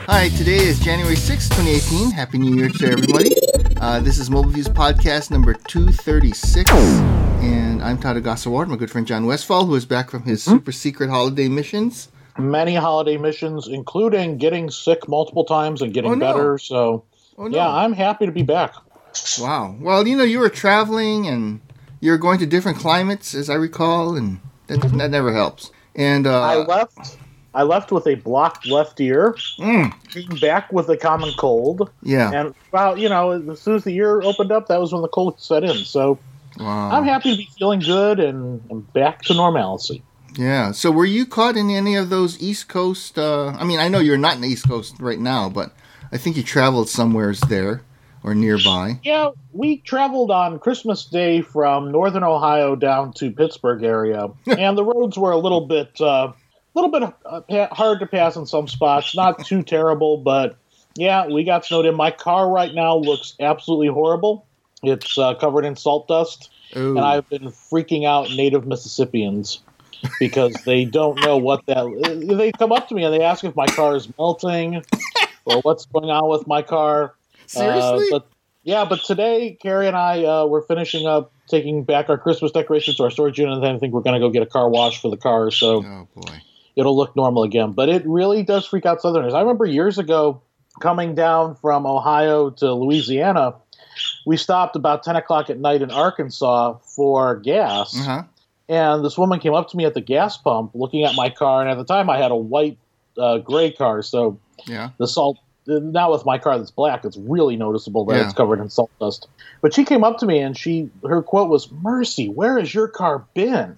Hi, today is January 6th, 2018. Happy New Year to everybody. This is Mobile Views Podcast number 236. And I'm Todd Agasaward, my good friend John Westfall, who is back from his super secret holiday missions. Many holiday missions, including getting sick multiple times and getting better. So, yeah, I'm happy to be back. Wow. Well, you were traveling and you're going to different climates, as I recall, and that never helps. And I left with a blocked left ear, came back with a common cold. Yeah. And, as soon as the year opened up, that was when the cold set in. So I'm happy to be feeling good and back to normalcy. Yeah. So were you caught in any of those East Coast? I know you're not in the East Coast right now, but I think you traveled somewheres there or nearby. Yeah, we traveled on Christmas Day from northern Ohio down to Pittsburgh area, and the roads were a little bit hard to pass in some spots. Not too terrible, but yeah, we got snowed in. My car right now looks absolutely horrible. It's covered in salt dust, and I've been freaking out native Mississippians because they don't know what that. They come up to me and they ask if my car is melting or what's going on with my car. Seriously? But today, Carrie and I were finishing up taking back our Christmas decorations to our storage unit, and then I think we're going to go get a car wash for the car, so it'll look normal again. But it really does freak out Southerners. I remember years ago coming down from Ohio to Louisiana, we stopped about 10 o'clock at night in Arkansas for gas, and this woman came up to me at the gas pump looking at my car, and at the time I had a white gray car, so the salt... Not with my car that's black, it's really noticeable that it's covered in salt dust. But she came up to me and her quote was, "Mercy, where has your car been?"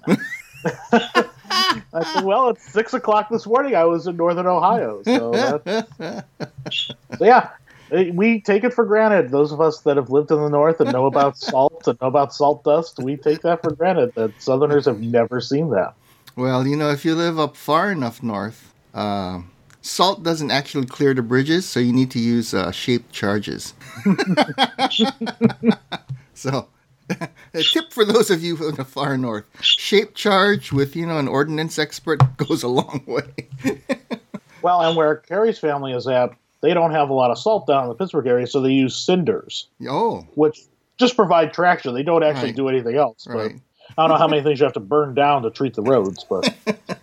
I said, well, it's 6 o'clock this morning. I was in northern Ohio. So yeah, we take it for granted. Those of us that have lived in the north and know about salt and know about salt dust, we take that for granted that Southerners have never seen that. Well, if you live up far enough north, salt doesn't actually clear the bridges, so you need to use shaped charges. So, a tip for those of you from the far north. Shaped charge with, an ordnance expert goes a long way. Well, and where Carrie's family is at, they don't have a lot of salt down in the Pittsburgh area, so they use cinders. Which just provide traction. They don't actually do anything else. But I don't know how many things you have to burn down to treat the roads, but...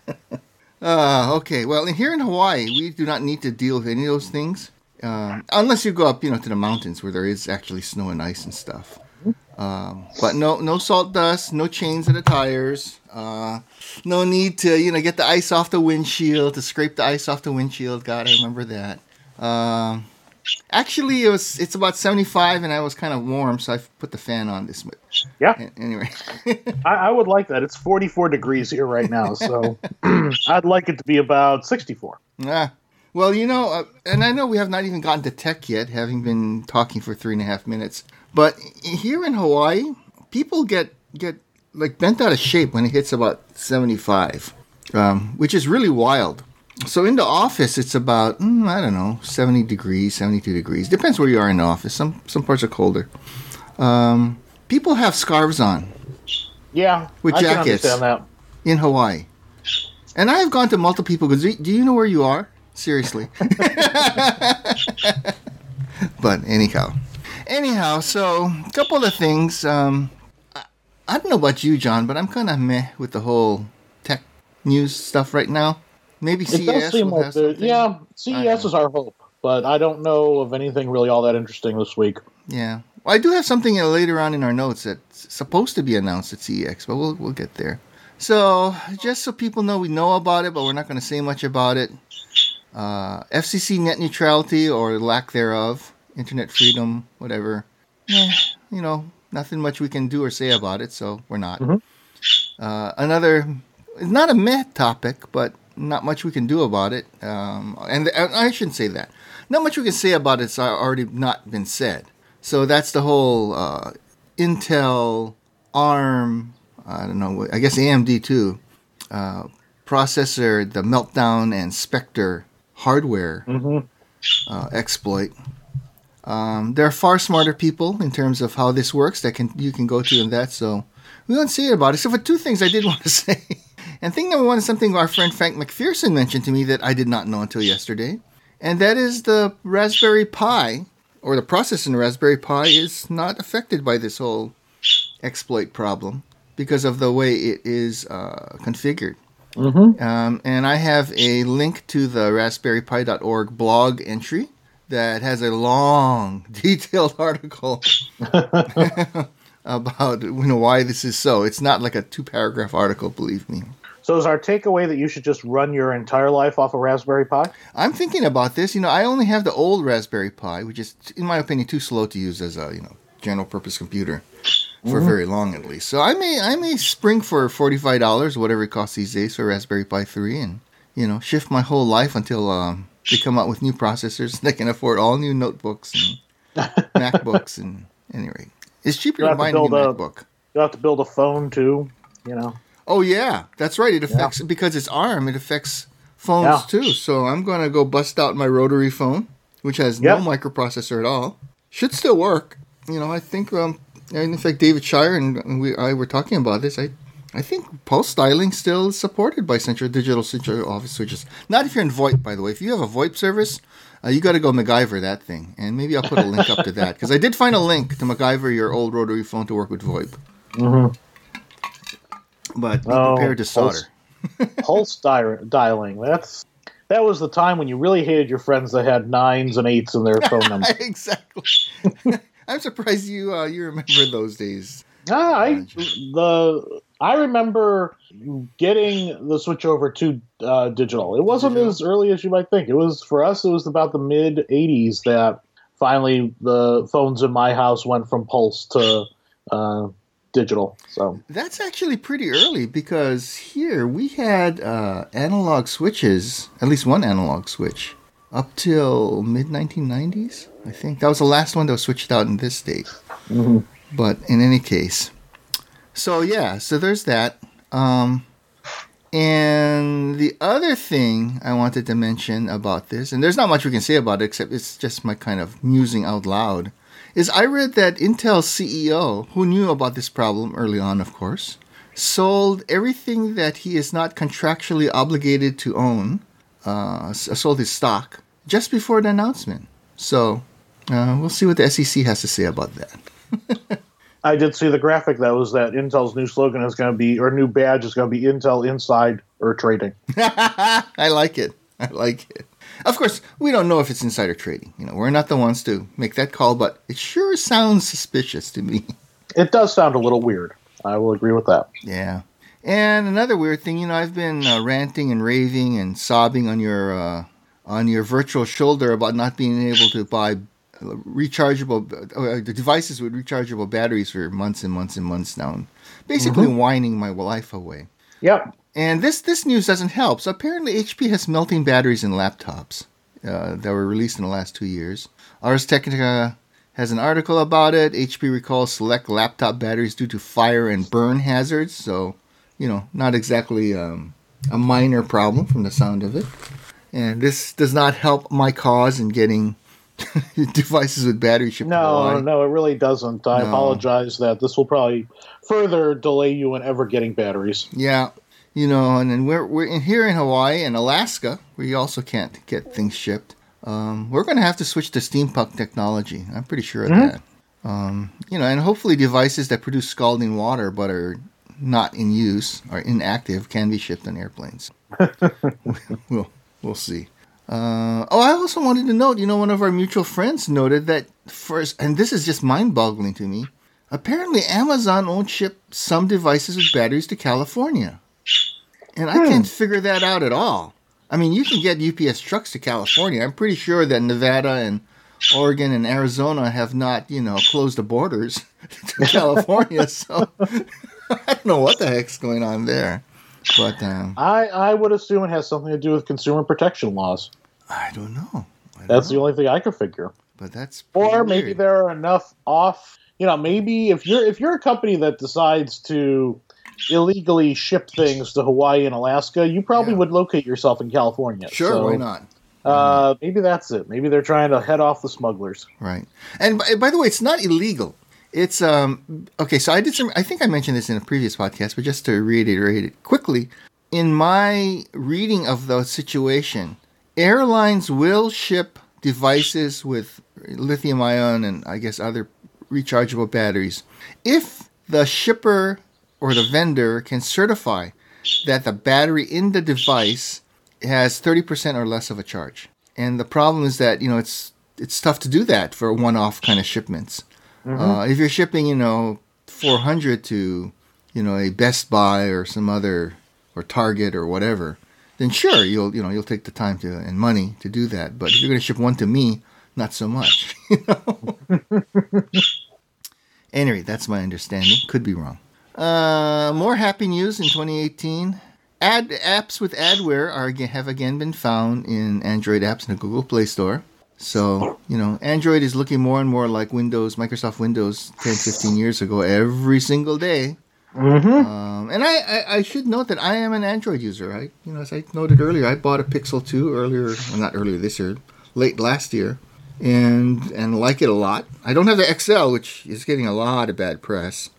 Okay. Well, here in Hawaii, we do not need to deal with any of those things. Unless you go up, to the mountains where there is actually snow and ice and stuff. But no salt dust, no chains in the tires. No need to, get the ice off the windshield, to scrape the ice off the windshield. God, I remember that. Actually, it's about 75 and I was kind of warm, so I put the fan on this. Yeah. Anyway. I would like that. It's 44 degrees here right now, so I'd like it to be about 64. Well, and I know we have not even gotten to tech yet, having been talking for 3.5 minutes. But here in Hawaii, people get like bent out of shape when it hits about 75, which is really wild. So in the office, it's about, 70 degrees, 72 degrees. Depends where you are in the office. Some parts are colder. People have scarves on. Yeah, with I jackets can understand that. in Hawaii. And I have gone to multiple people because do you know where you are? Seriously. But anyhow, so a couple of things. I don't know about you, John, but I'm kind of meh with the whole tech news stuff right now. Maybe CES will have something. Yeah, CES is our hope, but I don't know of anything really all that interesting this week. Yeah. Well, I do have something later on in our notes that's supposed to be announced at CES, but we'll get there. So, just so people know, we know about it, but we're not going to say much about it. FCC net neutrality or lack thereof, internet freedom, whatever. Nothing much we can do or say about it, so we're not. Another, not a meh topic, but not much we can do about it. And I shouldn't say that. Not much we can say about it's already not been said. So that's the whole Intel, ARM, I don't know, I guess AMD too, processor, the Meltdown and Spectre hardware exploit. There are far smarter people in terms of how this works that you can go to in that. So we won't say about it. So for two things I did want to say. And thing number one is something our friend Frank McPherson mentioned to me that I did not know until yesterday. And that is the Raspberry Pi, or the processor in the Raspberry Pi is not affected by this whole exploit problem because of the way it is configured. Mm-hmm. And I have a link to the raspberrypi.org blog entry that has a long, detailed article about why this is so. It's not like a 2-paragraph article, believe me. So is our takeaway that you should just run your entire life off a Raspberry Pi? I'm thinking about this. I only have the old Raspberry Pi, which is, in my opinion, too slow to use as a general purpose computer for very long, at least. So I may spring for $45, whatever it costs these days, for Raspberry Pi 3, and shift my whole life until they come out with new processors that can afford all new notebooks and MacBooks. And anyway, it's cheaper to buy a new MacBook. You have to build a phone too, Oh yeah, that's right. It affects because it's ARM. It affects phones too. So I'm going to go bust out my rotary phone, which has no microprocessor at all. Should still work. I think. In fact, David Shire and I were talking about this. I think pulse styling still is supported by Digital Central Office switches. Not if you're in VoIP, by the way. If you have a VoIP service, you got to go MacGyver that thing. And maybe I'll put a link up to that because I did find a link to MacGyver your old rotary phone to work with VoIP. Mm-hmm. But be prepared to solder. Pulse dialing. That was the time when you really hated your friends that had 9s and 8s in their phone number. Exactly. I'm surprised you remember those days. I remember getting the switch over to digital. It wasn't as early as you might think. It was about the mid '80s that finally the phones in my house went from pulse to digital. So that's actually pretty early because here we had analog switches, at least one analog switch, up till mid 1990s. I think that was the last one that was switched out in this state. Mm-hmm. But in any case, so there's that. And the other thing I wanted to mention about this, and there's not much we can say about it except it's just my kind of musing out loud, is I read that Intel's CEO, who knew about this problem early on, of course, sold everything that he is not contractually obligated to own, sold his stock, just before the announcement. So we'll see what the SEC has to say about that. I did see the graphic that was that Intel's new slogan is going to be, or new badge is going to be Intel Inside or Trading. I like it. Of course, we don't know if it's insider trading. We're not the ones to make that call, but it sure sounds suspicious to me. It does sound a little weird. I will agree with that. Yeah. And another weird thing, I've been ranting and raving and sobbing on your virtual shoulder about not being able to buy rechargeable devices with rechargeable batteries for months and months and months now. Basically whining my life away. Yep. And this news doesn't help. So apparently HP has melting batteries in laptops that were released in the last 2 years. Ars Technica has an article about it. HP recalls select laptop batteries due to fire and burn hazards. So, not exactly a minor problem from the sound of it. And this does not help my cause in getting devices with battery shipped. No, it really doesn't. I apologize that this will probably further delay you in ever getting batteries. Yeah. And then we're here in Hawaii and Alaska, where you also can't get things shipped. We're going to have to switch to steampunk technology. I'm pretty sure of that. And hopefully devices that produce scalding water but are not in use or inactive can be shipped on airplanes. We'll see. I also wanted to note, one of our mutual friends noted that first, and this is just mind-boggling to me, apparently Amazon won't ship some devices with batteries to California. And I can't figure that out at all. I mean, you can get UPS trucks to California. I'm pretty sure that Nevada and Oregon and Arizona have not, closed the borders to California. So I don't know what the heck's going on there. But I would assume it has something to do with consumer protection laws. I don't know. That's the only thing I could figure. But that's or maybe weird. there are enough off. Maybe if you're a company that decides to illegally ship things to Hawaii and Alaska, you probably would locate yourself in California. Sure, so, why not? Maybe that's it. Maybe they're trying to head off the smugglers. Right. And by the way, it's not illegal. It's okay. So I think I mentioned this in a previous podcast, but just to reiterate it quickly, in my reading of the situation, airlines will ship devices with lithium-ion and I guess other rechargeable batteries if the shipper or the vendor can certify that the battery in the device has 30% or less of a charge. And the problem is that, it's tough to do that for one-off kind of shipments. Mm-hmm. If you're shipping, 400 to, a Best Buy or some other, or Target or whatever, then sure, you'll take the time and money to do that. But if you're going to ship one to me, not so much. Anyway, that's my understanding. Could be wrong. More happy news in 2018. Apps with adware have again been found in Android apps in the Google Play Store. So, Android is looking more and more like Microsoft Windows 10, 15 years ago every single day. Mm-hmm. And I should note that I am an Android user. As I noted earlier, I bought a Pixel 2 not earlier this year, late last year, and like it a lot. I don't have the XL, which is getting a lot of bad press.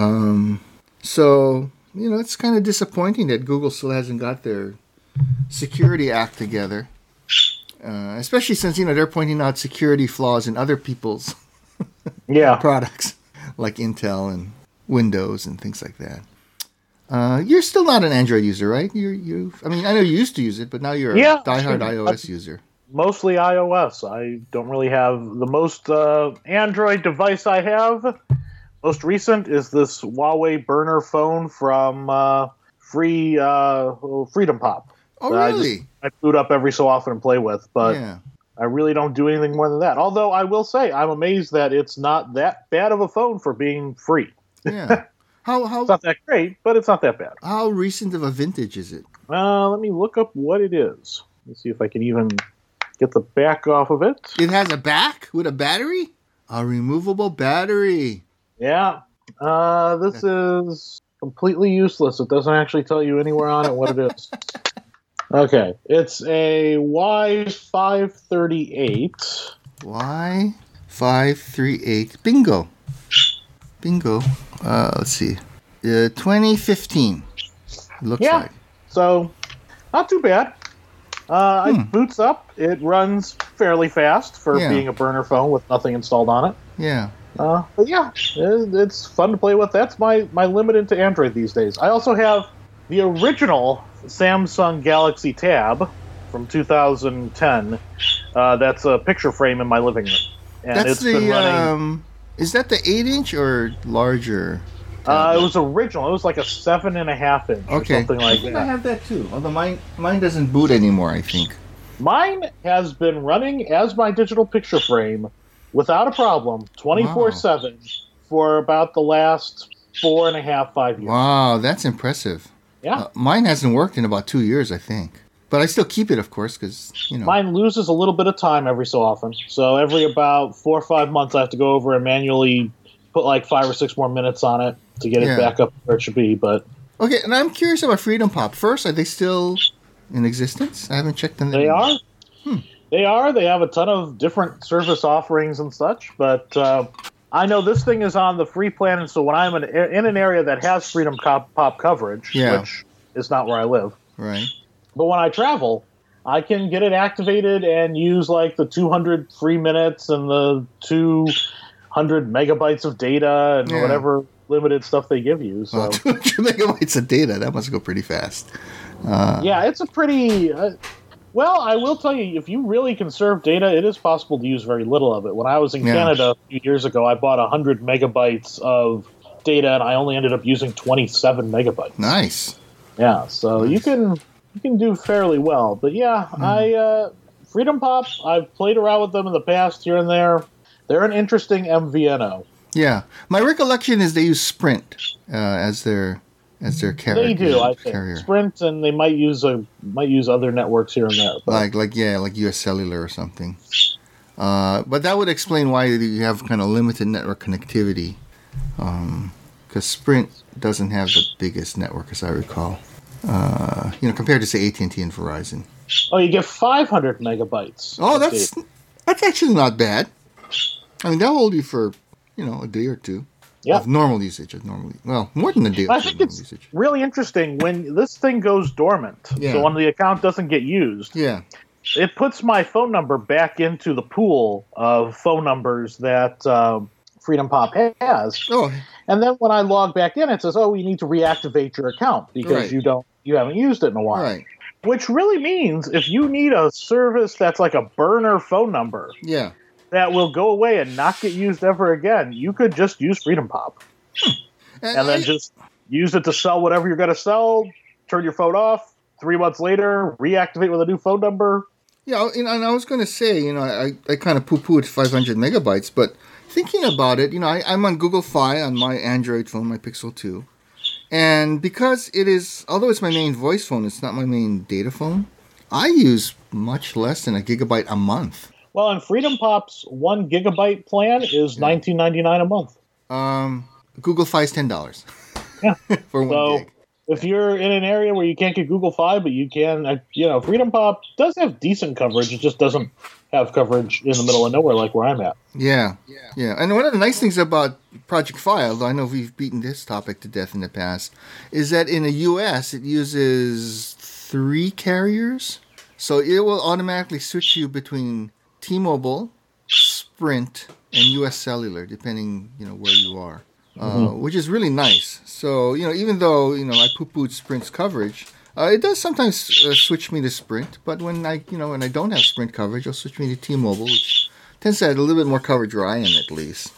So, it's kind of disappointing that Google still hasn't got their security act together. Especially since, they're pointing out security flaws in other people's products, like Intel and Windows and things like that. You're still not an Android user, right? I know you used to use it, but now you're a diehard iOS user. Mostly iOS. I don't really have the most Android device I have. Most recent is this Huawei burner phone from Freedom Pop. Oh, really? I boot up every so often and play with, but I really don't do anything more than that. Although I will say I'm amazed that it's not that bad of a phone for being free. Yeah. It's not that great, but it's not that bad. How recent of a vintage is it? Let me look up what it is. Let's see if I can even get the back off of it. It has a back with a battery? A removable battery. Yeah. This is completely useless. It doesn't actually tell you anywhere on it what it is. Okay. It's a Y538. Y538. Bingo. Let's see. 2015. Looks like. So, not too bad. It boots up. It runs fairly fast for being a burner phone with nothing installed on it. Yeah. But it's fun to play with. That's my limit into Android these days. I also have the original Samsung Galaxy Tab from 2010. That's a picture frame in my living room. And it's been running. Is that the 8-inch or larger? It was original. It was like a 7.5 inch or something like that. I have that too. Although mine doesn't boot anymore, I think. Mine has been running as my digital picture frame without a problem 24/7 for about the last 4.5, 5 years. Wow, that's impressive. Yeah. Mine hasn't worked in about 2 years, I think. But I still keep it, of course, because, Mine loses a little bit of time every so often. So every about 4 or 5 months, I have to go over and manually put like 5 or 6 more minutes on it to get it back up where it should be. But okay, and I'm curious about Freedom Pop. First, are they still in existence? I haven't checked them. They are. They are. They have a ton of different service offerings and such. But I know this thing is on the free plan, and so when I'm in an area that has Freedom Pop coverage, which is not where I live, right? But when I travel, I can get it activated and use like the 200 free minutes and the 200 megabytes of data and whatever limited stuff they give you. So 200 megabytes of data, that must go pretty fast. It's a pretty... well, I will tell you, if you really conserve data, it is possible to use very little of it. When I was in Canada a few years ago, I bought 100 megabytes of data, and I only ended up using 27 megabytes. Nice. Yeah, so you can do fairly well. But Freedom Pop, I've played around with them in the past here and there. They're an interesting MVNO. Yeah. My recollection is they use Sprint as their carrier. They do, I think. Sprint, and they might use other networks here and there. But. Like US Cellular or something. But that would explain why you have kind of limited network connectivity. Because Sprint doesn't have the biggest network, as I recall. Compared to, say, AT&T and Verizon. Oh, you get 500 megabytes. Oh, that's actually not bad. I mean, that'll hold you for, a day or two. Yeah. Of normal usage. Well, more than a day or two. I think it's really interesting when this thing goes dormant. Yeah. So when the account doesn't get used. Yeah. it puts my phone number back into the pool of phone numbers that Freedom Pop has. Oh. And then when I log back in, it says, "Oh, you need to reactivate your account because you haven't used it in a while." Right. Which really means if you need a service that's like a burner phone number, that will go away and not get used ever again, you could just use Freedom Pop, and then just use it to sell whatever you're going to sell. Turn your phone off. 3 months later, reactivate with a new phone number. Yeah, and I was going to say, I kind of poo-pooed 500 megabytes, but thinking about it, I'm on Google Fi on my Android phone, my Pixel 2. And because it is, although it's my main voice phone, it's not my main data phone, I use much less than a gigabyte a month. Well, and Freedom Pop's 1 gigabyte plan is $19.99 a month. Google Fi is $10. Yeah. For 1 gig. If you're in an area where you can't get Google Fi, but you can, Freedom Pop does have decent coverage. It just doesn't have coverage in the middle of nowhere like where I'm at. Yeah. And one of the nice things about Project Fi, although I know we've beaten this topic to death in the past, is that in the U.S. it uses 3 carriers. So it will automatically switch you between T-Mobile, Sprint, and U.S. Cellular, depending, where you are. Which is really nice. So, even though, I poo-pooed Sprint's coverage, it does sometimes switch me to Sprint. But when I don't have Sprint coverage, it'll switch me to T-Mobile, which tends to add a little bit more coverage where I am, at least.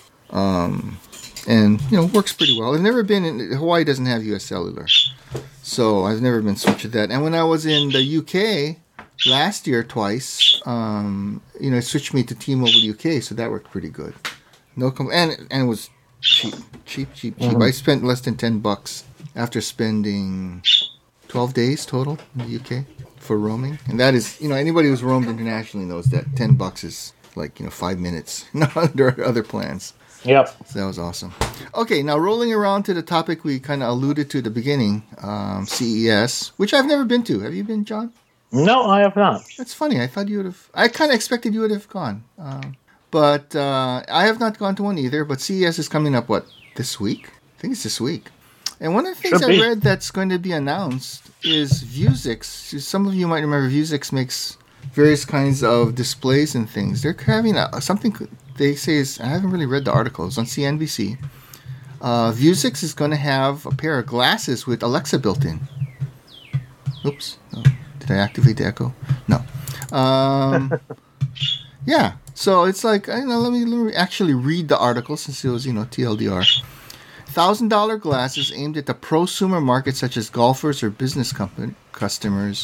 And, works pretty well. I've never been in, Hawaii doesn't have U.S. Cellular. So I've never been switched to that. And when I was in the UK last year twice, it switched me to T-Mobile UK, so that worked pretty good. And it was cheap. Mm-hmm. I spent less than $10 after spending 12 days total in the UK for roaming. And that is, anybody who's roamed internationally knows that $10 is like, 5 minutes, not under other plans. Yep. So that was awesome. Okay, now rolling around to the topic we kind of alluded to at the beginning, CES, which I've never been to. Have you been, John? No, I have not. That's funny. I thought you would have. I kind of expected you would have gone. But I have not gone to one either. But CES is coming up, this week? I think it's this week. And one of the things I read that's going to be announced is Vuzix. Some of you might remember Vuzix makes various kinds of displays and things. They're having something they say is, I haven't really read the articles, on CNBC. Vuzix is going to have a pair of glasses with Alexa built in. Oops. Oh, did I activate the echo? No. Yeah. So it's like, let me actually read the article since it was, TLDR. $1,000 glasses aimed at the prosumer market such as golfers or business customers.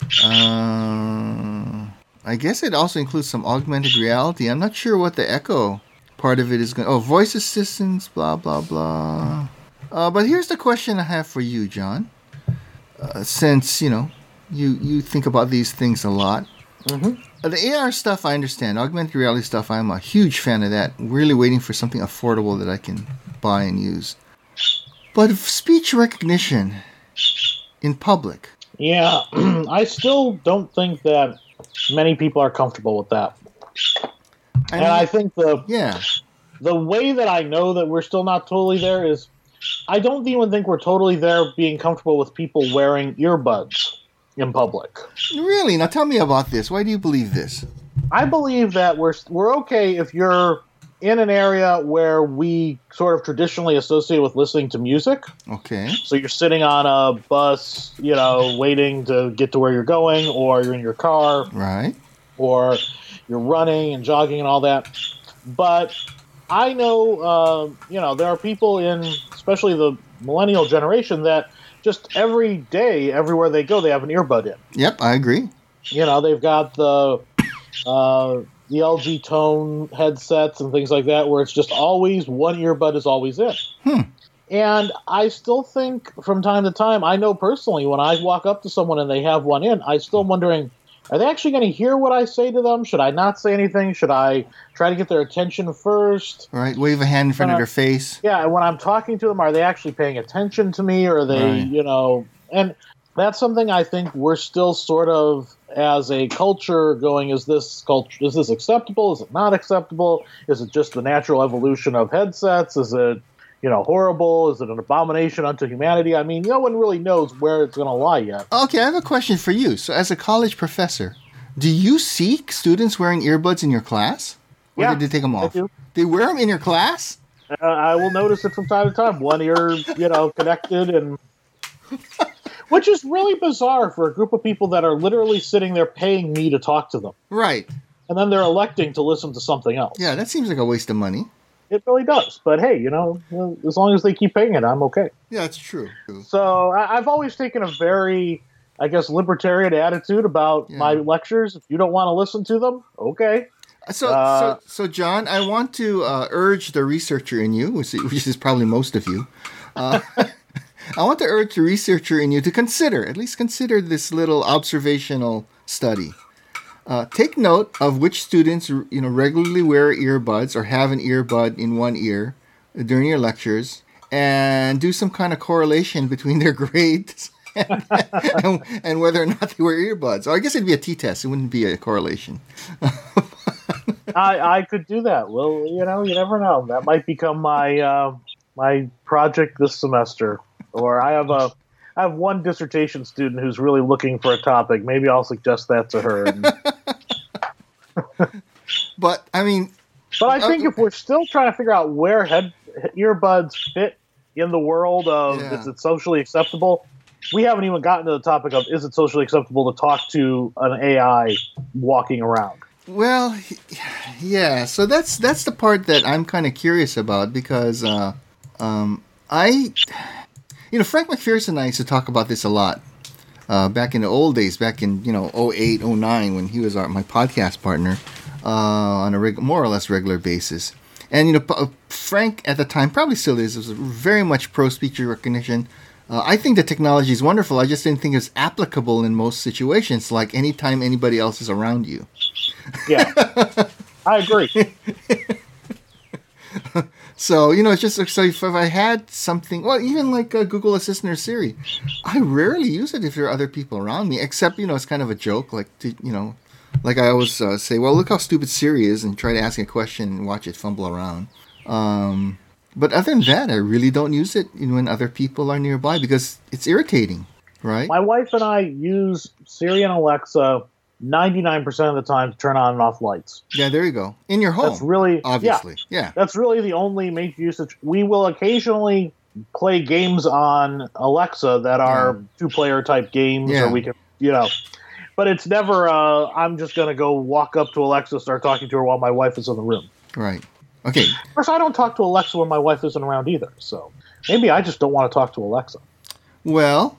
I guess it also includes some augmented reality. I'm not sure what the echo part of it is going to... Oh, voice assistants, blah, blah, blah. But here's the question I have for you, John. Since, you think about these things a lot. Mm-hmm. The AR stuff, I understand. Augmented reality stuff, I'm a huge fan of that. Really waiting for something affordable that I can buy and use. But speech recognition in public. Yeah, I still don't think that many people are comfortable with that. I think the way that I know that we're still not totally there is I don't even think we're totally there being comfortable with people wearing earbuds in public. Really? Now tell me about this. Why do you believe this? I believe that we're okay if you're in an area where we sort of traditionally associate with listening to music. Okay. So you're sitting on a bus, waiting to get to where you're going, or you're in your car. Right. Or you're running and jogging and all that. But I know, there are people in, especially the millennial generation, that just every day, everywhere they go, they have an earbud in. Yep, I agree. They've got the LG Tone headsets and things like that, where it's just always one earbud is always in. And I still think from time to time, I know personally, when I walk up to someone and they have one in, I still am wondering, are they actually going to hear what I say to them? Should I not say anything? Should I try to get their attention first? Right, wave a hand in front of their face. Yeah, when I'm talking to them, are they actually paying attention to me? Or are they, and that's something I think we're still sort of, as a culture, going, is this acceptable? Is it not acceptable? Is it just the natural evolution of headsets? Is it, horrible? Is it an abomination unto humanity? I mean, no one really knows where it's going to lie yet. Okay, I have a question for you. So as a college professor, Do you see students wearing earbuds in your class? Or did they take them off? I do. They wear them in your class? I will notice it from time to time. One ear, connected, and which is really bizarre for a group of people that are literally sitting there paying me to talk to them. Right. And then they're electing to listen to something else. Yeah, that seems like a waste of money. It really does. But hey, as long as they keep paying it, I'm okay. Yeah, that's true. So I've always taken a very, I guess, libertarian attitude about my lectures. If you don't want to listen to them, okay. So John, I want to urge the researcher in you, which is probably most of you. I want to urge the researcher in you to at least consider this little observational study. Take note of which students regularly wear earbuds or have an earbud in one ear during your lectures, and do some kind of correlation between their grades and whether or not they wear earbuds. Or I guess it'd be a t-test. It wouldn't be a correlation. I could do that. Well, you never know. That might become my my project this semester. Or I have one dissertation student who's really looking for a topic. Maybe I'll suggest that to her. But I think if we're still trying to figure out where earbuds fit in the world of is it socially acceptable, we haven't even gotten to the topic of is it socially acceptable to talk to an AI walking around. Well, yeah. So that's the part that I'm kind of curious about because Frank McPherson and I used to talk about this a lot back in the old days, back in 08, 09 when he was my podcast partner on a more or less regular basis. And Frank at the time probably still is was very much pro speech recognition. I think the technology is wonderful. I just didn't think it's applicable in most situations, like anytime anybody else is around you. Yeah, I agree. So, it's just so if I had something, well, even like Google Assistant or Siri, I rarely use it if there are other people around me, except, it's kind of a joke, like, like I always say, well, look how stupid Siri is and try to ask a question and watch it fumble around. But other than that, I really don't use it when other people are nearby because it's irritating, right? My wife and I use Siri and Alexa 99% of the time to turn on and off lights. Yeah, there you go. In your home. That's really, obviously. Yeah. That's really the only major usage. We will occasionally play games on Alexa that are two-player type games, or we can, but it's never, I'm just going to go walk up to Alexa, start talking to her while my wife is in the room. Right. Okay. Of course, I don't talk to Alexa when my wife isn't around either, so maybe I just don't want to talk to Alexa. Well,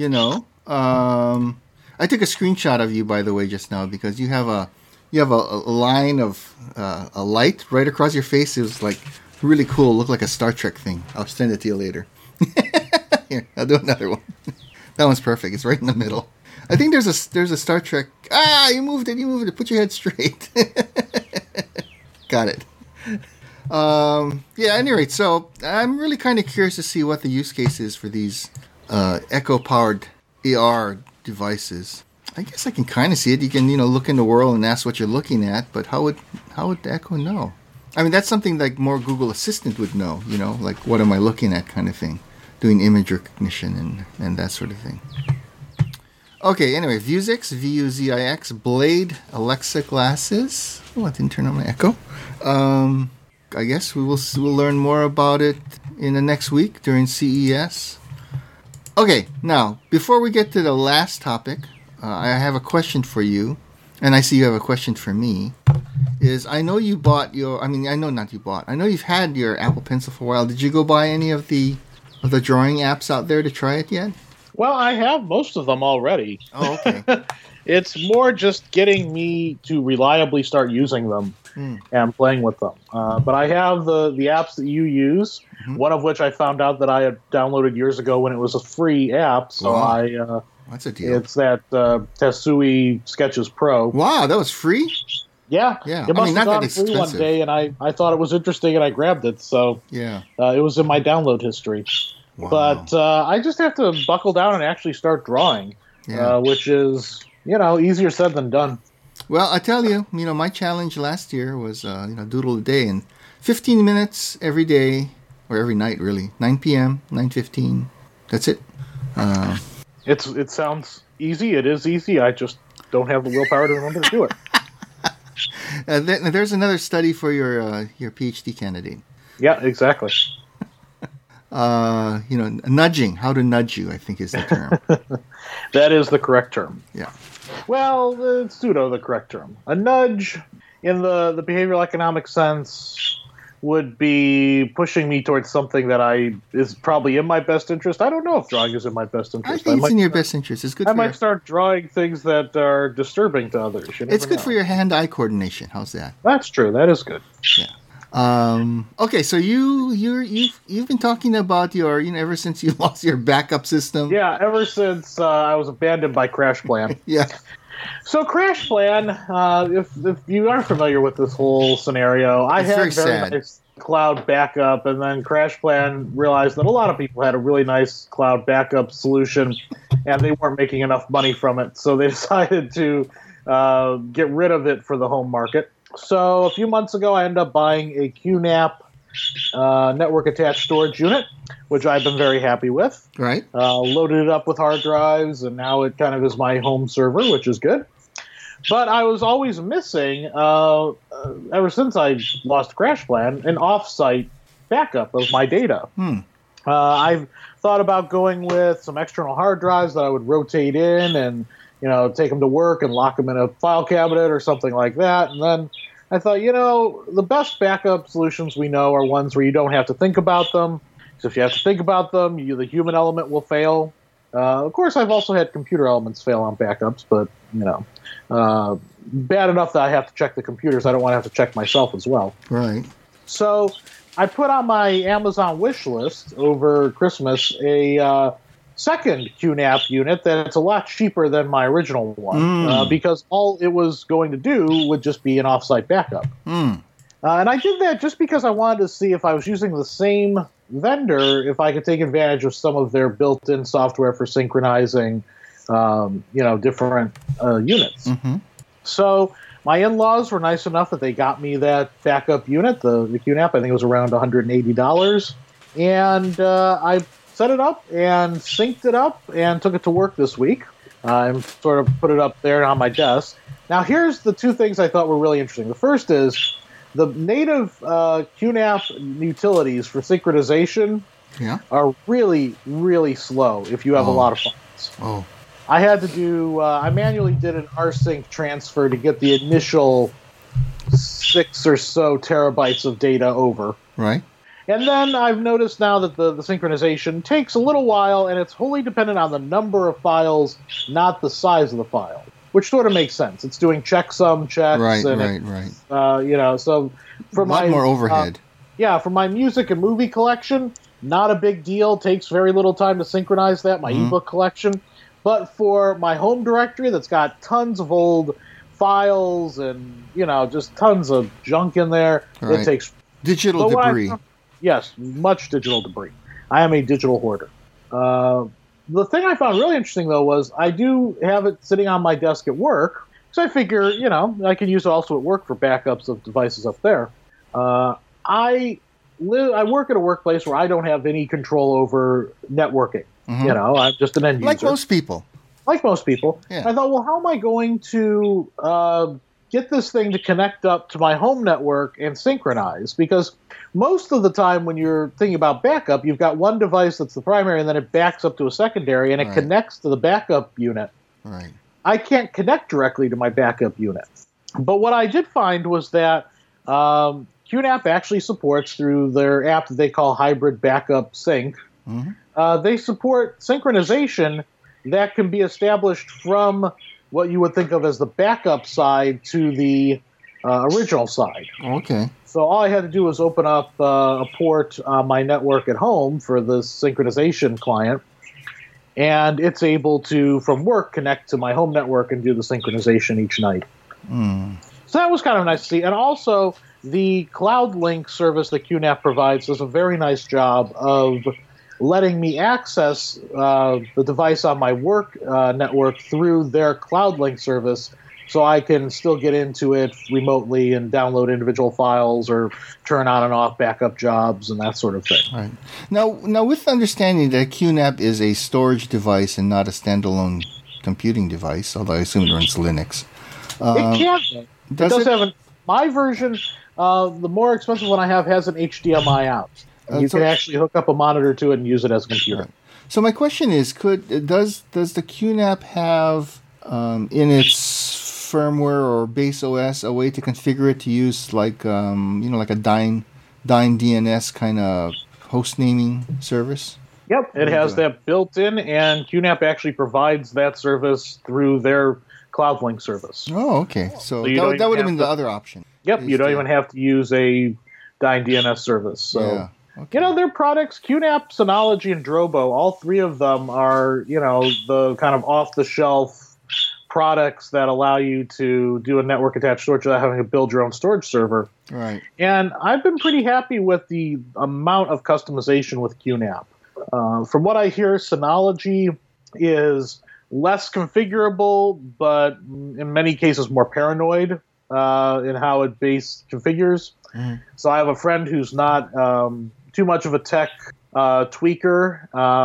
I took a screenshot of you, by the way, just now because you have a line of a light right across your face. It was like really cool. It looked like a Star Trek thing. I'll send it to you later. Here, I'll do another one. That one's perfect. It's right in the middle. I think there's a Star Trek. You moved it. Put your head straight. Got it. At any rate, so I'm really kind of curious to see what the use case is for these Echo-powered AR devices. I guess I can kind of see it. You can, look in the world and ask what you're looking at, but how would the Echo know? I mean, that's something like more Google Assistant would know, like what am I looking at kind of thing, doing image recognition and that sort of thing. Okay, anyway, Vuzix, V-U-Z-I-X, Blade, Alexa glasses. Oh, I didn't turn on my Echo. I guess we'll learn more about it in the next week during CES. Okay, now, before we get to the last topic, I have a question for you, and I see you have a question for me, I know you bought I know you've had your Apple Pencil for a while. Did you go buy any of the drawing apps out there to try it yet? Well, I have most of them already. Oh, okay. It's more just getting me to reliably start using them and playing with them. But I have the apps that you use, one of which I found out that I had downloaded years ago when it was a free app. So that's a deal. It's that Tesui Sketches Pro. Wow, that was free? Yeah. It must have gone free one day, and I thought it was interesting, and I grabbed it. So it was in my download history. Wow. But I just have to buckle down and actually start drawing, which is, easier said than done. Well, I tell you, my challenge last year was, doodle a day, and 15 minutes every day, or every night, really. 9 p.m., 9:15. That's it. It sounds easy. It is easy. I just don't have the willpower to remember to do it. There's another study for your PhD candidate. Yeah, exactly. Nudging, how to nudge you, I think is the term. That is the correct term. Yeah. Well, it's pseudo the correct term. A nudge, in the behavioral economic sense, would be pushing me towards something that is probably in my best interest. I don't know if drawing is in my best interest. I think it's in your best interest. It's good. I might start drawing things that are disturbing to others. It's good for your hand-eye coordination. How's that? That's true. That is good. Yeah. Okay, so you've been talking about your ever since you lost your backup system. Yeah, ever since I was abandoned by CrashPlan. Yeah. So CrashPlan, if you aren't familiar with this whole scenario, I had very nice cloud backup, and then CrashPlan realized that a lot of people had a really nice cloud backup solution, and they weren't making enough money from it, so they decided to get rid of it for the home market. So a few months ago, I ended up buying a QNAP network-attached storage unit, which I've been very happy with. Right. Loaded it up with hard drives, and now it kind of is my home server, which is good. But I was always missing, ever since I lost CrashPlan, an off-site backup of my data. I've thought about going with some external hard drives that I would rotate in and take them to work and lock them in a file cabinet or something like that. And then I thought, the best backup solutions we know are ones where you don't have to think about them. So if you have to think about them, the human element will fail. Of course, I've also had computer elements fail on backups, but, bad enough that I have to check the computers. I don't want to have to check myself as well. Right. So I put on my Amazon wish list over Christmas a second QNAP unit that's a lot cheaper than my original one because all it was going to do would just be an offsite backup. And I did that just because I wanted to see if I was using the same vendor, if I could take advantage of some of their built-in software for synchronizing, different units. Mm-hmm. So my in-laws were nice enough that they got me that backup unit, the QNAP. I think it was around $180. And I set it up and synced it up and took it to work this week and sort of put it up there on my desk. Now, here's the two things I thought were really interesting. The first is the native QNAP utilities for synchronization are really, really slow if you have a lot of files. Oh. I had to do, I manually did an rsync transfer to get the initial 6 or so terabytes of data over. Right. And then I've noticed now that the synchronization takes a little while, and it's wholly dependent on the number of files, not the size of the file, which sort of makes sense. It's doing checksum checks. Right. So for my more overhead. For my music and movie collection, not a big deal. Takes very little time to synchronize that. My ebook collection. But for my home directory that's got tons of old files and, just tons of junk in there, it takes... Digital debris. Yes, much digital debris. I am a digital hoarder. The thing I found really interesting, though, was I do have it sitting on my desk at work, so I figure, I can use it also at work for backups of devices up there. I work at a workplace where I don't have any control over networking. Mm-hmm. I'm just an end user. Like most people. Yeah. I thought, well, how am I going to get this thing to connect up to my home network and synchronize? Because most of the time when you're thinking about backup, you've got one device that's the primary, and then it backs up to a secondary, and it connects to the backup unit. Right. I can't connect directly to my backup unit. But what I did find was that QNAP actually supports, through their app that they call Hybrid Backup Sync, they support synchronization that can be established from what you would think of as the backup side to the original side. Okay. So all I had to do was open up a port on my network at home for the synchronization client, and it's able to, from work, connect to my home network and do the synchronization each night. So that was kind of nice to see. And also, the CloudLink service that QNAP provides does a very nice job of letting me access the device on my work network through their CloudLink service, so I can still get into it remotely and download individual files or turn on and off backup jobs and that sort of thing. Right. Now with understanding that QNAP is a storage device and not a standalone computing device, although I assume it runs Linux. It can. Does have my version, the more expensive one I have, has an HDMI out. You can actually hook up a monitor to it and use it as a computer. Right. So my question is, does the QNAP have in its firmware or base OS a way to configure it to use like like a Dyn DNS kind of host naming service? Yep, it has that built in, and QNAP actually provides that service through their CloudLink service. Oh, okay. So that would have been the other option. Yep, you don't even have to use a Dyn DNS service. So, yeah. Okay. their products, QNAP, Synology, and Drobo, all three of them are, the kind of off-the-shelf products that allow you to do a network-attached storage without having to build your own storage server. Right. And I've been pretty happy with the amount of customization with QNAP. From what I hear, Synology is less configurable, but in many cases more paranoid in how it base configures. Mm. So I have a friend who's not too much of a tech tweaker.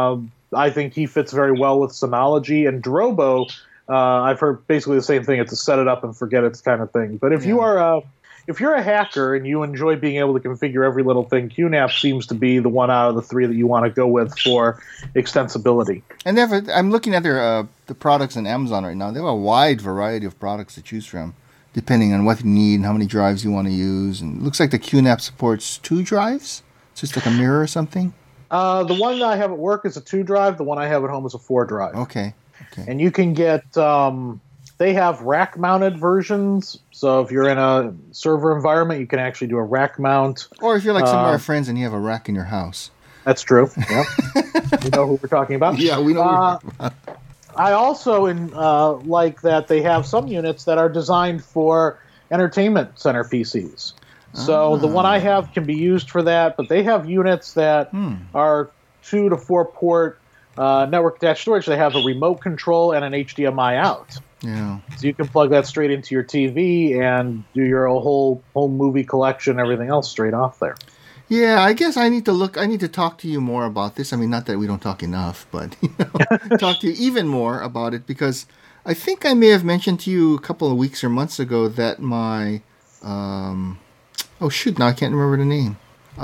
I think he fits very well with Synology. And Drobo, I've heard basically the same thing. It's a set it up and forget it kind of thing. But if you're a hacker and you enjoy being able to configure every little thing, QNAP seems to be the one out of the three that you want to go with for extensibility. And I'm looking at their the products on Amazon right now. They have a wide variety of products to choose from, depending on what you need and how many drives you want to use. And it looks like the QNAP supports 2 drives. It's just like a mirror or something. The one that I have at work is a 2 drive. The one I have at home is a 4 drive. Okay. And you can get... they have rack-mounted versions, so if you're in a server environment, you can actually do a rack mount. Or if you're like some of our friends and you have a rack in your house. That's true. Yep. You know who we're talking about? Yeah, we know who we're talking about. I also like that they have some units that are designed for entertainment center PCs. So the one I have can be used for that, but they have units that are 2 to 4 port network-attached storage. They have a remote control and an HDMI out. Yeah. So you can plug that straight into your TV and do your whole home movie collection, everything else straight off there. Yeah, I guess I need to talk to you more about this. I mean, not that we don't talk enough, but talk to you even more about it, because I think I may have mentioned to you a couple of weeks or months ago that my now I can't remember the name.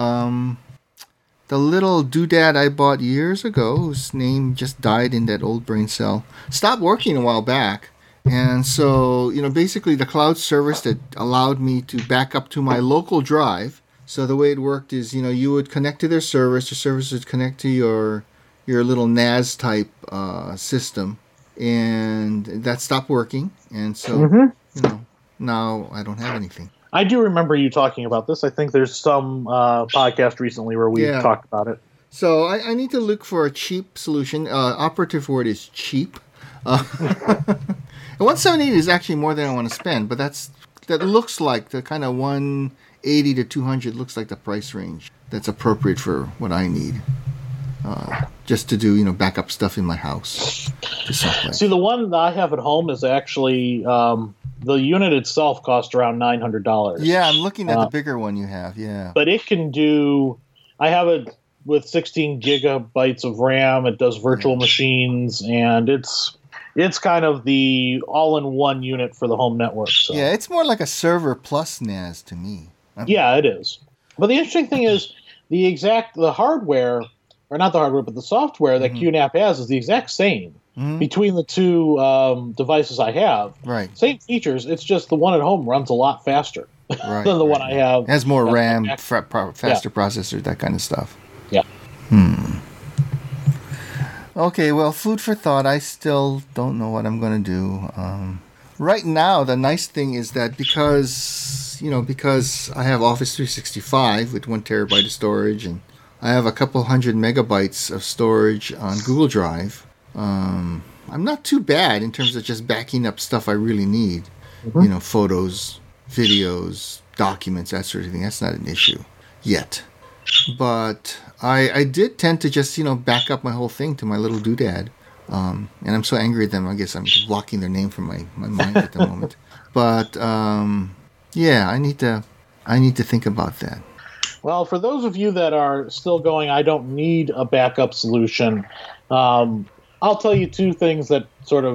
The little doodad I bought years ago, whose name just died in that old brain cell, stopped working a while back. And so, basically the cloud service that allowed me to back up to my local drive. So the way it worked is, you would connect to their service. The service would connect to your little NAS type system. And that stopped working. And so, now I don't have anything. I do remember you talking about this. I think there's some podcast recently where we talked about it. So I need to look for a cheap solution. Operative word is cheap. 178 is actually more than I want to spend, but that looks like the kind of 180 to 200 looks like the price range that's appropriate for what I need. Just to do, backup stuff in my house. See, the one that I have at home is actually... the unit itself costs around $900. Yeah, I'm looking at the bigger one you have, yeah. But it can do... I have it with 16 gigabytes of RAM. It does virtual machines, and it's kind of the all-in-one unit for the home network. So. Yeah, it's more like a server plus NAS to me. Yeah, it is. But the interesting thing is the hardware, or not the hardware, but the software that QNAP has is the exact same. Mm-hmm. Between the two devices I have. Right. Same features, it's just the one at home runs a lot faster than the one I have. It has more RAM, faster processor, that kind of stuff. Yeah. Okay, well, food for thought. I still don't know what I'm going to do. Right now, the nice thing is that because I have Office 365 with 1 terabyte of storage, and I have a couple hundred megabytes of storage on Google Drive, I'm not too bad in terms of just backing up stuff I really need. Mm-hmm. Photos, videos, documents, that sort of thing. That's not an issue yet. But I did tend to just, back up my whole thing to my little doodad. And I'm so angry at them, I guess I'm blocking their name from my mind at the moment. But, I need to think about that. Well, for those of you that are still going, I don't need a backup solution, I'll tell you 2 things that sort of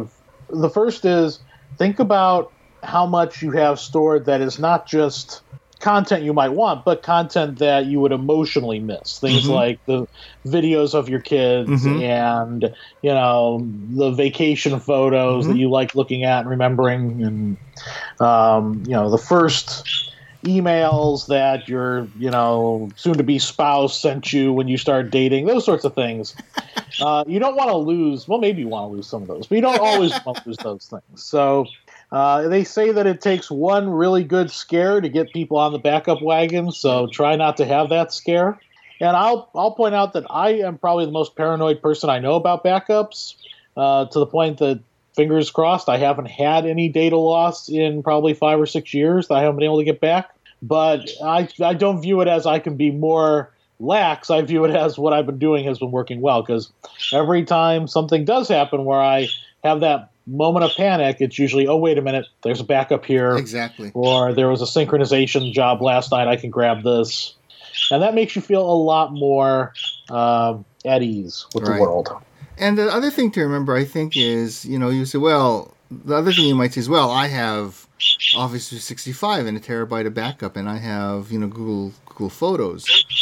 The first is think about how much you have stored that is not just content you might want, but content that you would emotionally miss. Things like the videos of your kids and, the vacation photos that you like looking at and remembering, and, the first emails that your, soon-to-be spouse sent you when you start dating, those sorts of things. You don't want to lose, well, maybe you want to lose some of those, but you don't always want to lose those things. So they say that it takes one really good scare to get people on the backup wagon, so try not to have that scare. And I'll point out that I am probably the most paranoid person I know about backups, to the point that, fingers crossed, I haven't had any data loss in probably 5 or 6 years that I haven't been able to get back. But I don't view it as I can be more lax. I view it as what I've been doing has been working well, because every time something does happen where I have that moment of panic, it's usually, oh, wait a minute, there's a backup here. Exactly. Or there was a synchronization job last night, I can grab this. And that makes you feel a lot more at ease with the world. And the other thing to remember, I think, is, you say, well, the other thing you might say is, well, I have Office 365 and a terabyte of backup, and I have, Google Photos.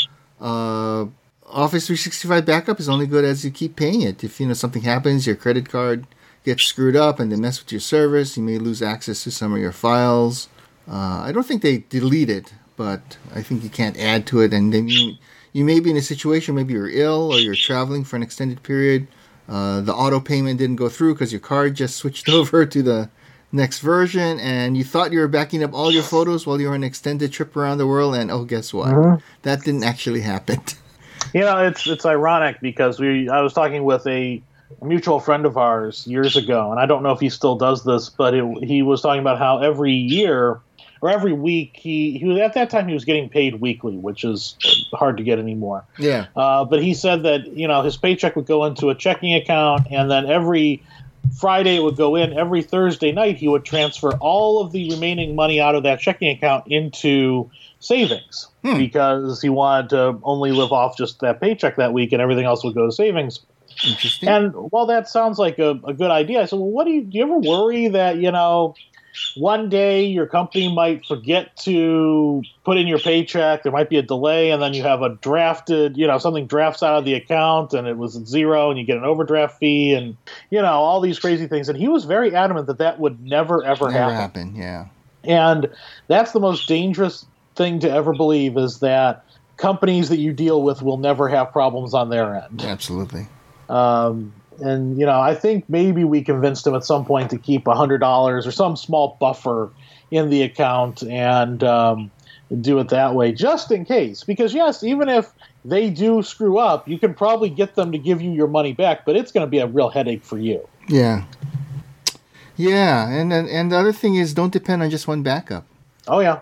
Office 365 backup is only good as you keep paying it. If, something happens, your credit card gets screwed up and they mess with your service, you may lose access to some of your files. I don't think they delete it, but I think you can't add to it. And then you may be in a situation, maybe you're ill or you're traveling for an extended period. The auto payment didn't go through because your card just switched over to the next version, and you thought you were backing up all your photos while you were on an extended trip around the world, and guess what? That didn't actually happen. It's ironic because I was talking with a mutual friend of ours years ago, and I don't know if he still does this, but he was talking about how every year or every week he was, at that time he was getting paid weekly, which is hard to get anymore. Yeah. But he said that his paycheck would go into a checking account, and then every Friday it would go in. Every Thursday night he would transfer all of the remaining money out of that checking account into savings because he wanted to only live off just that paycheck that week, and everything else would go to savings. Interesting. And while that sounds like a good idea, I said, well, do you ever worry that, one day your company might forget to put in your paycheck, there might be a delay, and then you have a drafted, something drafts out of the account and it was at zero and you get an overdraft fee and, all these crazy things. And he was very adamant that would never, ever happen. Yeah. And that's the most dangerous thing to ever believe, is that companies that you deal with will never have problems on their end. Absolutely. And, I think maybe we convinced him at some point to keep $100 or some small buffer in the account and do it that way, just in case. Because, yes, even if they do screw up, you can probably get them to give you your money back, but it's going to be a real headache for you. Yeah. Yeah, and the other thing is, don't depend on just one backup. Oh, yeah.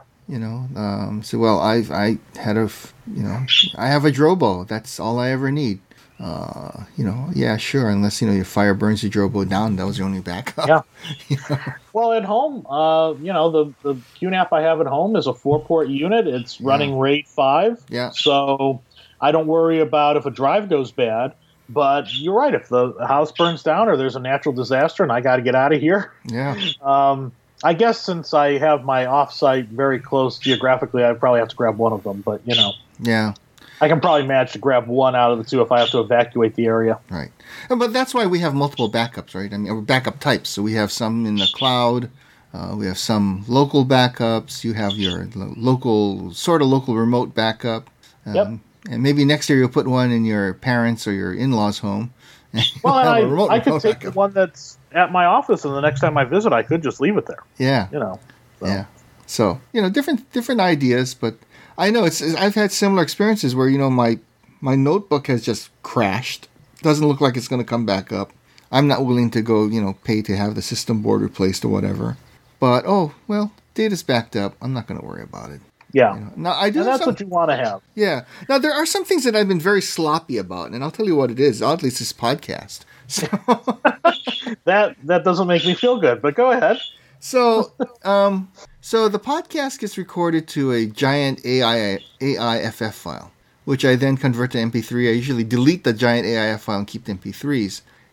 I had I have a Drobo. That's all I ever need. Yeah, sure. Unless, your fire burns your Drobo down, that was the only backup. Yeah. Well, at home, the QNAP I have at home is a 4-port unit. It's running RAID 5. Yeah. So I don't worry about if a drive goes bad. But you're right. If the house burns down or there's a natural disaster and I got to get out of here. Yeah. I guess since I have my offsite very close geographically, I probably have to grab one of them. But, Yeah. I can probably manage to grab one out of the two if I have to evacuate the area. Right. But that's why we have multiple backups, right? I mean, backup types. So we have some in the cloud. We have some local backups. You have your local remote backup. Yep. And maybe next year you'll put one in your parents' or your in-laws' home. Well, I could take the one that's at my office, and the next time I visit, I could just leave it there. Yeah. So. Yeah. So, different ideas, but I know I've had similar experiences where, my notebook has just crashed. Doesn't look like it's going to come back up. I'm not willing to go, pay to have the system board replaced or whatever. But, data's backed up. I'm not going to worry about it. Yeah. Now, I do. And that's what you want to have. Yeah. Now, there are some things that I've been very sloppy about, and I'll tell you what it is. Oddly, it's this podcast. So that doesn't make me feel good, but go ahead. So the podcast gets recorded to a giant AIFF file, which I then convert to MP3. I usually delete the giant AIF file and keep the MP3s.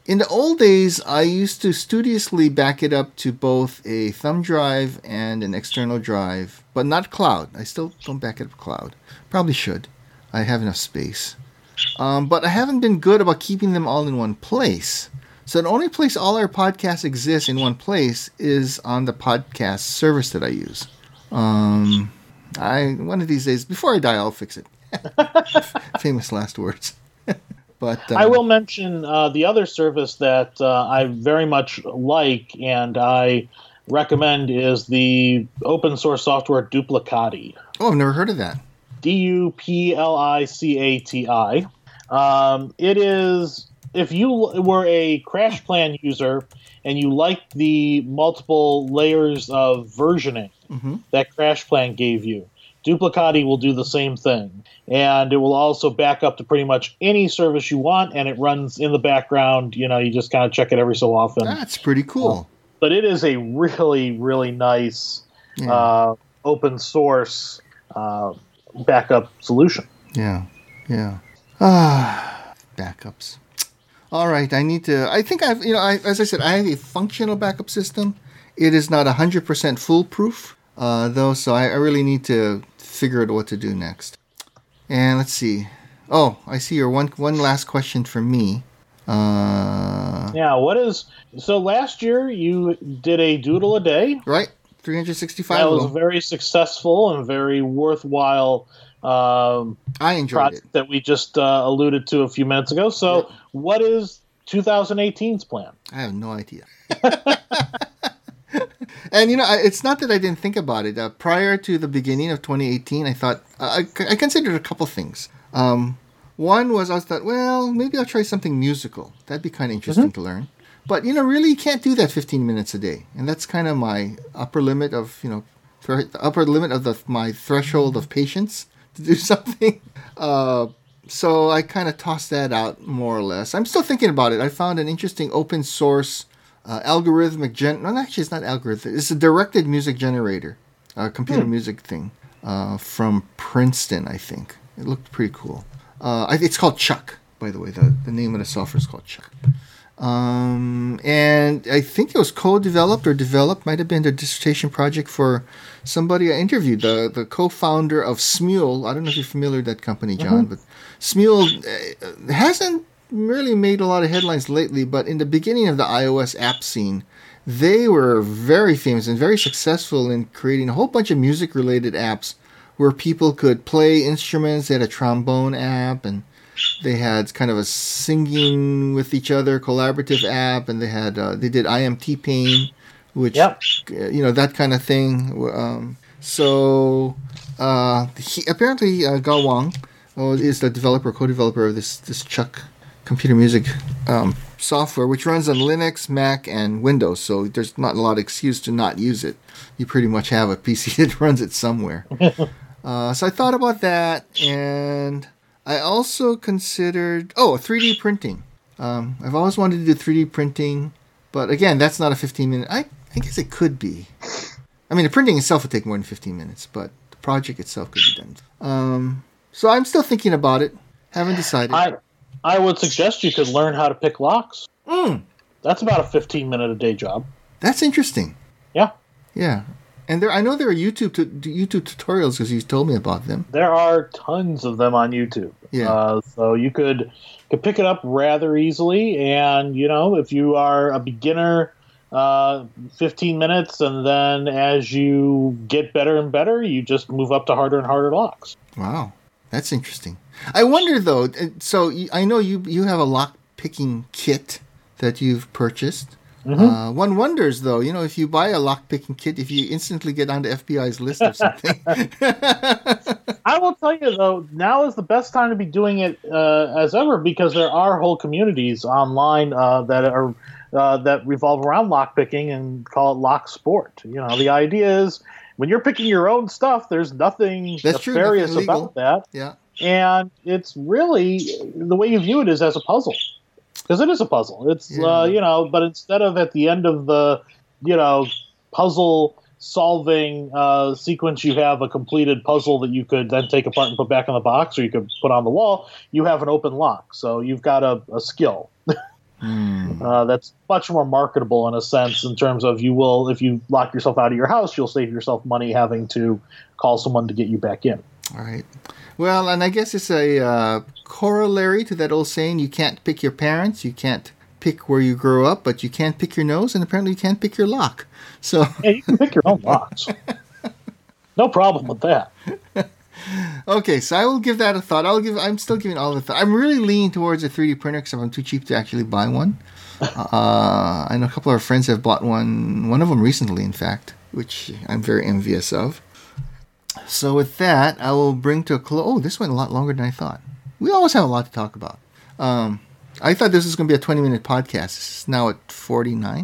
In the old days, I used to studiously back it up to both a thumb drive and an external drive, but not cloud. I still don't back it up cloud. Probably should. I have enough space. But I haven't been good about keeping them all in one place. So the only place all our podcasts exist in one place is on the podcast service that I use. One of these days, before I die, I'll fix it. Famous last words. But I will mention the other service that I very much like and I recommend is the open source software Duplicati. Oh, I've never heard of that. Duplicati. It is, if you were a CrashPlan user and you liked the multiple layers of versioning that CrashPlan gave you, Duplicati will do the same thing. And it will also back up to pretty much any service you want, and it runs in the background. You just kind of check it every so often. That's pretty cool. But it is a really, really nice open source backup solution. Yeah. Backups. All right, I think as I said, I have a functional backup system. It is not 100% foolproof, though, so I really need to figure out what to do next. And let's see. Oh, I see your one last question for me. So last year you did a doodle a day. Right, 365. That was very successful and very worthwhile. I enjoyed it. That we just alluded to a few minutes ago. So what is 2018's plan? I have no idea. And, it's not that I didn't think about it. Prior to the beginning of 2018, I thought, I considered a couple things. One was I thought, well, maybe I'll try something musical. That'd be kind of interesting to learn. But, really, you can't do that 15 minutes a day. And that's kind of my upper limit of, my threshold of patience to do something. So I kind of tossed that out more or less. I'm still thinking about it. I found an interesting open source algorithmic actually it's not algorithm. It's a directed music generator, computer music thing from Princeton, I think. It looked pretty cool. It's called Chuck, by the way. The name of the software is called Chuck. And I think it was co-developed or developed, might have been the dissertation project for somebody I interviewed, the co-founder of Smule. I don't know if you're familiar with that company, John, but Smule hasn't really made a lot of headlines lately, but in the beginning of the iOS app scene, they were very famous and very successful in creating a whole bunch of music-related apps where people could play instruments. They had a trombone app, and they had kind of a singing with each other collaborative app, and they did I Am T-Pain, which that kind of thing. Apparently Gao Wang is the co-developer of this Chuck computer music software, which runs on Linux, Mac, and Windows. So there's not a lot of excuse to not use it. You pretty much have a PC that runs it somewhere. So I thought about that, and I also considered 3D printing. I've always wanted to do 3D printing, but again, that's not a 15-minute. I guess it could be. I mean, the printing itself would take more than 15 minutes, but the project itself could be done. So I'm still thinking about it. Haven't decided. I would suggest you could learn how to pick locks. That's about a 15-minute a day job. That's interesting. Yeah. Yeah. And I know there are YouTube tutorials because you told me about them. There are tons of them on YouTube. Yeah. So you could pick it up rather easily. And, if you are a beginner, 15 minutes. And then as you get better and better, you just move up to harder and harder locks. Wow. That's interesting. I wonder, though, so I know you have a lock-picking kit that you've purchased. One wonders, though, if you buy a lock-picking kit, if you instantly get on the FBI's list or something. I will tell you, though, now is the best time to be doing it as ever, because there are whole communities online that revolve around lock-picking and call it lock sport. The idea is when you're picking your own stuff, there's nothing nefarious about that. Yeah. And it's really, the way you view it is as a puzzle. Because it is a puzzle. It's, but instead of at the end of the, puzzle solving sequence, you have a completed puzzle that you could then take apart and put back in the box, or you could put on the wall, you have an open lock. So you've got a skill. That's much more marketable in a sense, in terms of you will, if you lock yourself out of your house, you'll save yourself money having to call someone to get you back in. All right. Well, and I guess it's a corollary to that old saying, you can't pick your parents, you can't pick where you grow up, but you can't pick your nose, and apparently you can't pick your lock. So yeah, you can pick your own locks. No problem with that. Okay, so I will give that a thought. I'm still giving all the thought. I'm really leaning towards a 3D printer because I'm too cheap to actually buy one. I know a couple of our friends have bought one of them recently, in fact, which I'm very envious of. So with that, I will bring to a close. Oh, this went a lot longer than I thought. We always have a lot to talk about. I thought this was going to be a 20-minute podcast. It's now at 49.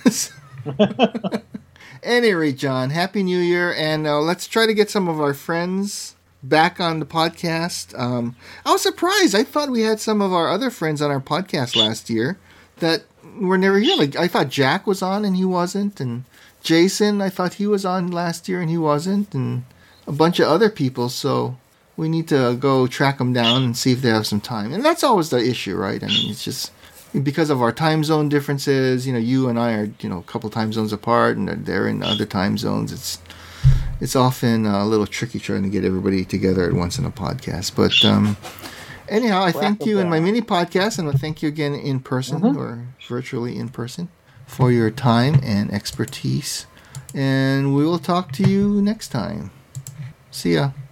Anyway, John, Happy New Year, and let's try to get some of our friends back on the podcast. I was surprised. I thought we had some of our other friends on our podcast last year that were never here. Like, I thought Jack was on and he wasn't, and Jason, I thought he was on last year and he wasn't, and a bunch of other people. So we need to go track them down and see if they have some time. And that's always the issue, right? I mean, it's just because of our time zone differences. You know, you and I are, a couple time zones apart, and they're in other time zones. It's often a little tricky trying to get everybody together at once in a podcast. But anyhow, I thank you in my mini podcast, and I thank you again in person or virtually in person for your time and expertise. And we will talk to you next time. See ya.